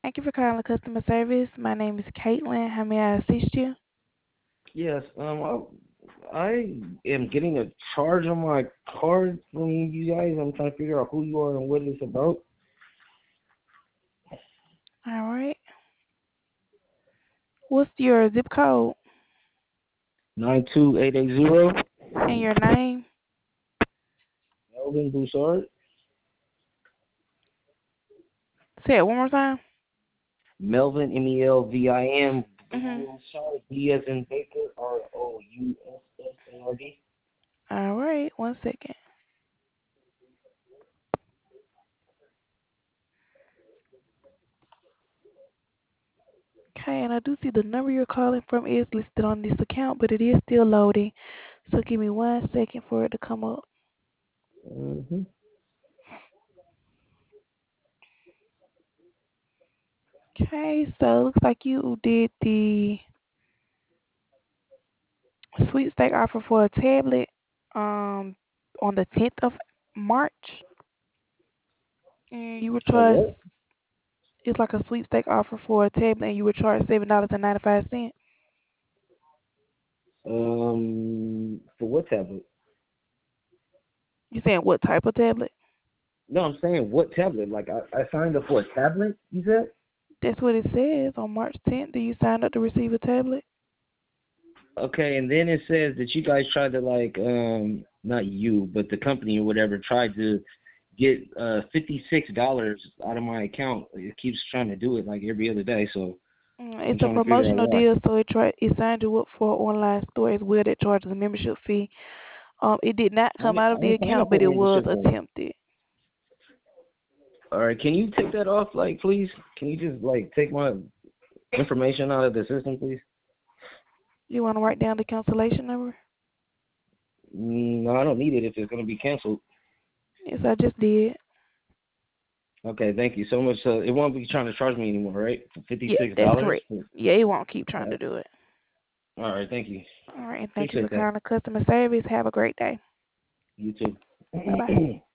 Thank you for calling customer service. My name is Caitlin. How may I assist you? Yes, I am getting a charge on my card from you guys. I'm trying to figure out who you are and what it's about. All right. What's your zip code 92880, and your name? Melvin Broussard. Say it one more time. Melvin, Melvin, Mhm. Broussard, B as in Baker, Roussard. All right. 1 second. Okay, and I do see the number you're calling from is listed on this account, but it is still loading. So give me 1 second for it to come up. Mm-hmm. Okay, so it looks like you did the sweepstake offer for a tablet um on the 10th of March. And you were Oh, charged, what? it's like a sweepstake offer for a tablet, and you were charged $7.95. For what tablet? You saying what type of tablet? No, I'm saying what tablet? Like, I signed up for a tablet, you said? That's what it says on March 10th. Do you sign up to receive a tablet? Okay, and then it says that you guys tried to not you, but the company or whatever tried to get $56 out of my account. It keeps trying to do it like every other day, so I'm It's a trying to figure out promotional why. deal, so it signed you up for an online store as well that charges a membership fee. It did not come out I of the didn't sign account, up for but a it was membership thing. attempted. All right, can you take that off, please? Can you just take my information out of the system, please? You want to write down the cancellation number? No, I don't need it if it's gonna be canceled. Yes, I just did. Okay, thank you so much. It won't be trying to charge me anymore, right? For fifty Yeah, six that's dollars. correct. Yeah, it won't keep trying to All do it. right, thank you. All right, and thank you for Appreciate that. calling customer service. Have a great day. You Bye bye. too.